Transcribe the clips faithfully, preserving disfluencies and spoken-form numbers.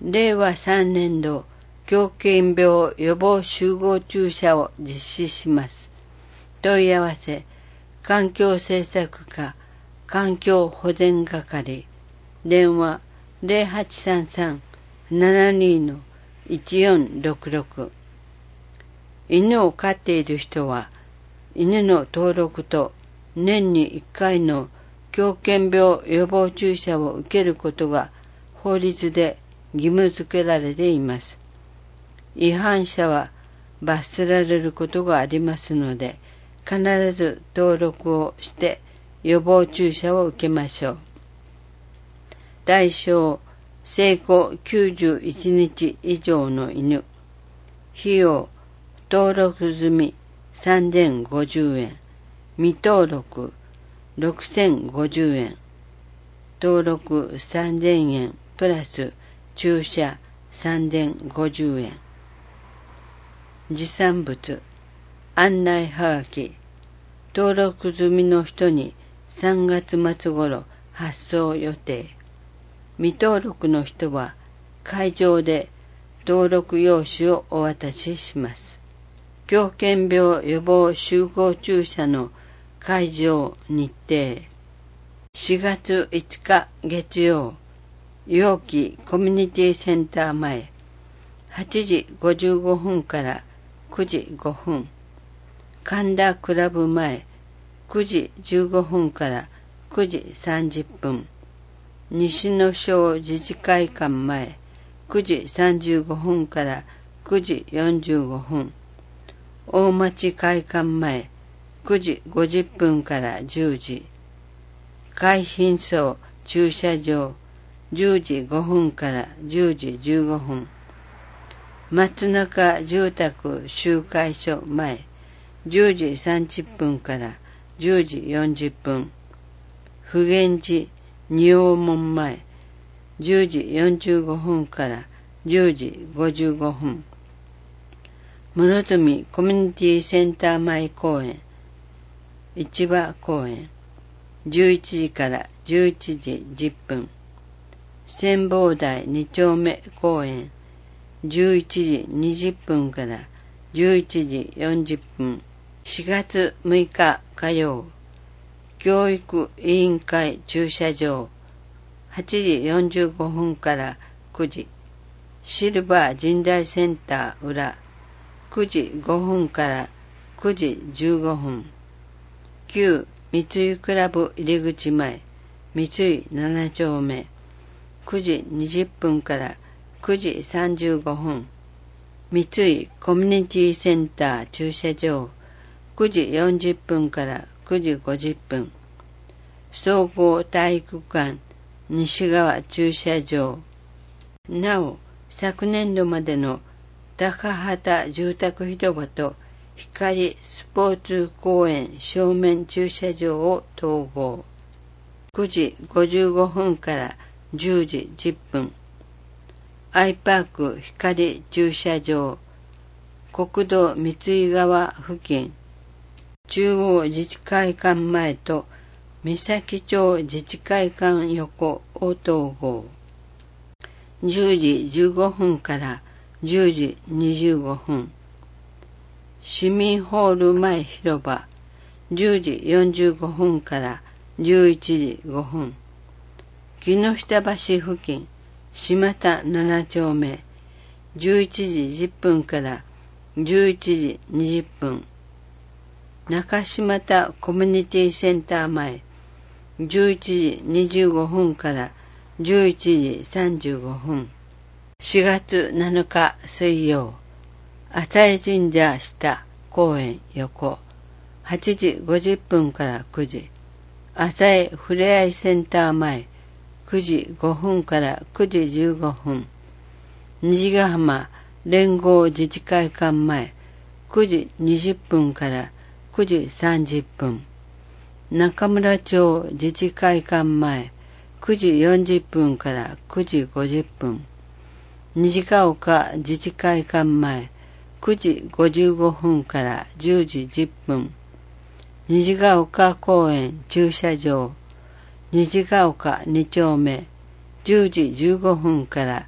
れいわさんねんど狂犬病予防集合注射を実施します。問い合わせ環境政策課環境保全係電話 ゼロはちさんさん ななに のいちよんろくろく。犬を飼っている人は犬の登録と年にいっかいの狂犬病予防注射を受けることが法律で義務付けられています。違反者は罰せられることがありますので、必ず登録をして予防注射を受けましょう。対象、生後きゅうじゅういちにち以上の犬。費用、登録済みさんぜんごじゅうえん、未登録ろくせんごじゅうえん、登録さんぜんえんプラス注射さんぜんごじゅうえん。持参物、案内はがき、登録済みの人にさんがつ末頃発送予定。未登録の人は会場で登録用紙をお渡しします。狂犬病予防集合注射の会場日程。しがついつか月曜、陽気コミュニティセンター前、はちじごじゅうごふんからくじごふん。神田クラブ前、くじじゅうごふんからくじさんじゅっぷん。西野小自治会館前、くじさんじゅうごふんからくじよんじゅうごふん。大町会館前、くじごじゅっぷんからじゅうじ。海浜荘駐車場、じゅうじごふんからじゅうじじゅうごふん。松中住宅集会所前、じゅうじさんじゅっぷんからじゅうじよんじゅっぷん。普賢寺仁王門前、じゅうじよんじゅうごふんからじゅうじごじゅうごふん。室積コミュニティセンター前公園、市場公園、じゅういちじからじゅういちじじゅっぷん。千宝台に丁目公園、じゅういちじにじゅっぷんからじゅういちじよんじゅっぷん。しがつむいか火曜、教育委員会駐車場、はちじよんじゅうごふんからくじ。シルバー人材センター裏、くじごふんからくじじゅうごふん。旧三井クラブ入り口前、三井なな丁目、くじにじゅっぷんからくじさんじゅうごふん。三井コミュニティセンター駐車場、くじよんじゅっぷんからくじごじゅっぷん。総合体育館西側駐車場。なお、昨年度までの高畑住宅広場と光スポーツ公園正面駐車場を統合。くじごじゅうごふんからじゅうじじゅっぷん。アイパーク光駐車場、国道三井川付近、中央自治会館前と三崎町自治会館横を統合。じゅうじじゅうごふんからじゅうじにじゅうごふん。市民ホール前広場、じゅうじよんじゅうごふんからじゅういちじごふん。木下橋付近、島田なな丁目、じゅういちじじゅっぷんからじゅういちじにじゅっぷん。中島田コミュニティセンター前、じゅういちじにじゅうごふんからじゅういちじさんじゅうごふん。しがつなのか水曜、朝江神社下公園横、はちじごじゅっぷんからくじ。朝江ふれあいセンター前、くじごふんからくじじゅうごふん。虹ヶ浜連合自治会館前、くじにじゅっぷんからくじさんじゅっぷん。中村町自治会館前、くじよんじゅっぷんからくじごじゅっぷん。虹ヶ丘自治会館前、くじごじゅうごふんからじゅうじじゅっぷん。虹ヶ丘公園駐車場、虹ヶ丘に丁目、じゅうじじゅうごふんから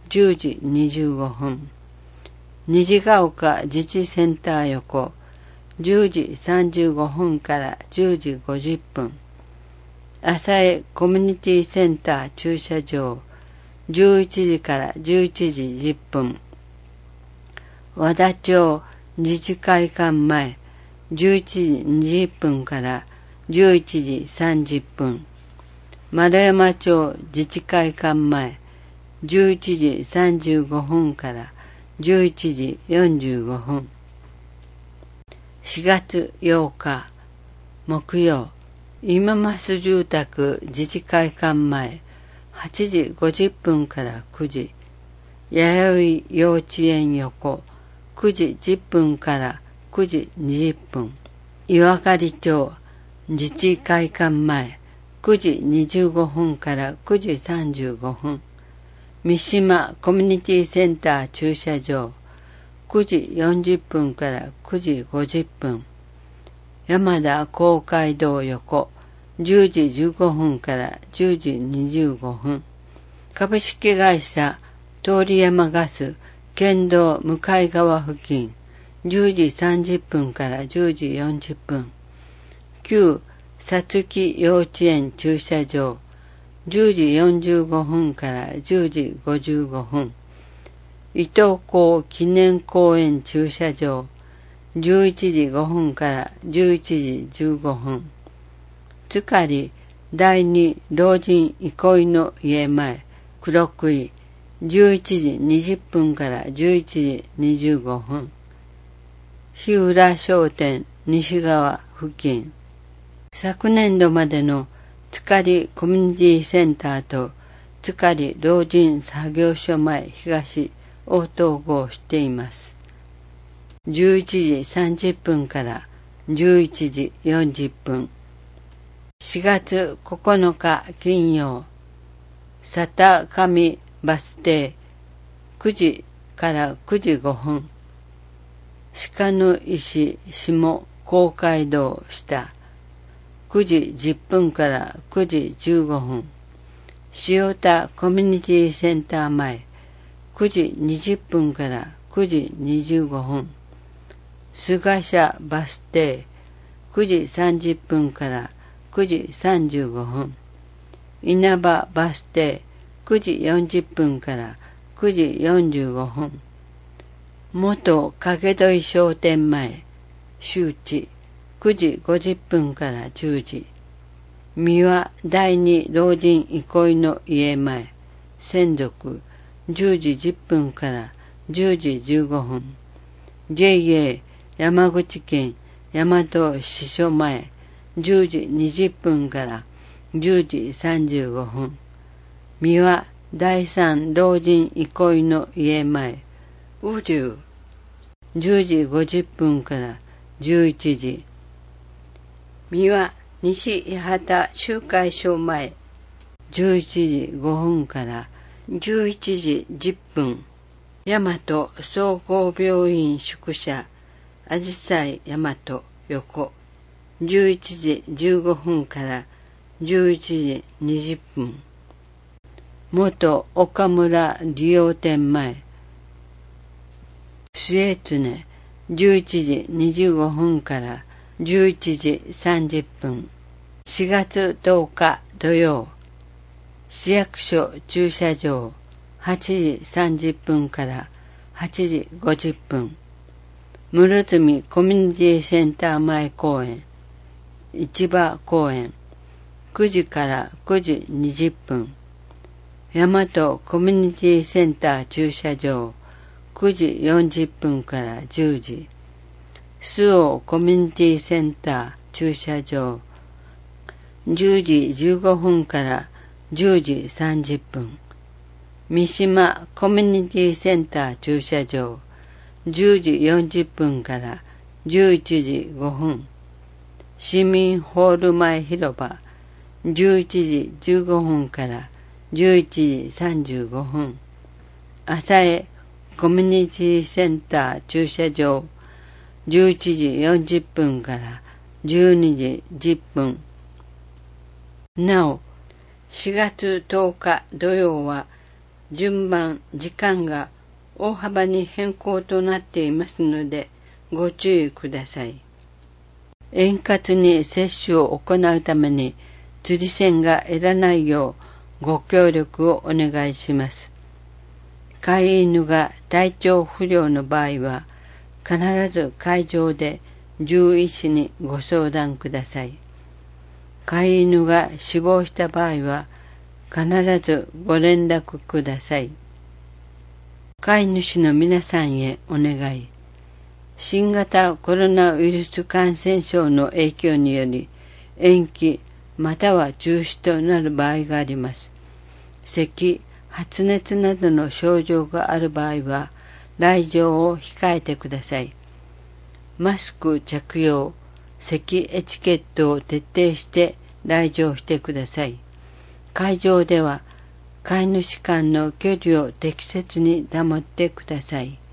じゅうじにじゅうごふん。虹ヶ丘自治センター横、じゅうじさんじゅうごふんからじゅうじごじゅっぷん。浅江コミュニティセンター駐車場、じゅういちじからじゅういちじじゅっぷん。和田町自治会館前、じゅういちじにじゅっぷんからじゅういちじさんじゅっぷん。丸山町自治会館前、じゅういちじさんじゅうごふんからじゅういちじよんじゅうごふん。しがつようか木曜、今増住宅自治会館前、はちじごじゅっぷんからくじ。弥生幼稚園横、くじじゅっぷんからくじにじゅっぷん。岩刈町自治会館前、くじにじゅうごふんからくじさんじゅうごふん。三島コミュニティセンター駐車場、くじよんじゅっぷんからくじごじゅっぷん。山田公会堂横、じゅうじじゅうごふんからじゅうじにじゅうごふん。株式会社通山ガス県道向側付近、じゅうじさんじゅっぷんからじゅうじよんじゅっぷん。旧さつき幼稚園駐車場、じゅうじよんじゅうごふんからじゅうじごじゅうごふん。伊東港記念公園駐車場、じゅういちじごふんからじゅういちじじゅうごふん。つかり第二老人憩いの家前、黒杭、じゅういちじにじゅっぷんからじゅういちじにじゅうごふん。日浦商店西側付近。昨年度までのつかりコミュニティセンターとつかり老人作業所前東を統合しています。じゅういちじさんじゅっぷんからじゅういちじよんじゅっぷん。しがつここのか金曜、佐田上バス停、くじからくじごふん。鹿の石下公会堂下、くじじゅっぷんからくじじゅうごふん。塩田コミュニティセンター前、くじにじゅっぷんからくじにじゅうごふん。菅社バス停、くじさんじゅっぷんからくじさんじゅうごふん。稲葉バス停、くじよんじゅっぷんからくじよんじゅうごふん。元掛戸井商店前、周知、くじごじゅっぷんからじゅうじ。三輪第二老人憩いの家前、専属、じゅうじじゅっぷんからじゅうじじゅうごふん。ジェイエー 山口県大和支所前、じゅうじにじゅっぷんからじゅうじさんじゅうごふん。三輪第三老人憩いの家前、ウデュー、じゅうじごじゅっぷんからじゅういちじ。三輪西八幡集会所前、じゅういちじごふんからじゅういちじじゅっぷん。大和総合病院宿舎、あじさい大和横、じゅういちじじゅうごふんからじゅういちじにじゅっぷん。元岡村利用店前、末常、じゅういちじにじゅうごふんからじゅういちじさんじゅっぷん。しがつとおか土曜、市役所駐車場、はちじさんじゅっぷんからはちじごじゅっぷん。室積コミュニティセンター前公園、市場公園、くじからくじにじゅっぷん。大和コミュニティセンター駐車場、くじよんじゅっぷんからじゅうじ。周防コミュニティセンター駐車場、じゅうじじゅうごふんからじゅうじさんじゅっぷん。三島コミュニティセンター駐車場、じゅうじよんじゅっぷんからじゅういちじごふん。市民ホール前広場、じゅういちじじゅうごふんからじゅういちじさんじゅうごふん。浅江コミュニティセンター駐車場、じゅういちじよんじゅっぷんからじゅうにじじゅっぷん。なお、しがつとおか土曜は順番、時間が大幅に変更となっていますのでご注意ください。円滑に接種を行うために釣り線が得らないようご協力をお願いします。飼い犬が体調不良の場合は必ず会場で獣医師にご相談ください。飼い犬が死亡した場合は必ずご連絡ください。飼い主の皆さんへお願い。新型コロナウイルス感染症の影響により延期または中止となる場合があります。咳、発熱などの症状がある場合は来場を控えてください。マスク着用、咳エチケットを徹底して来場してください。会場では飼い主間の距離を適切に保ってください。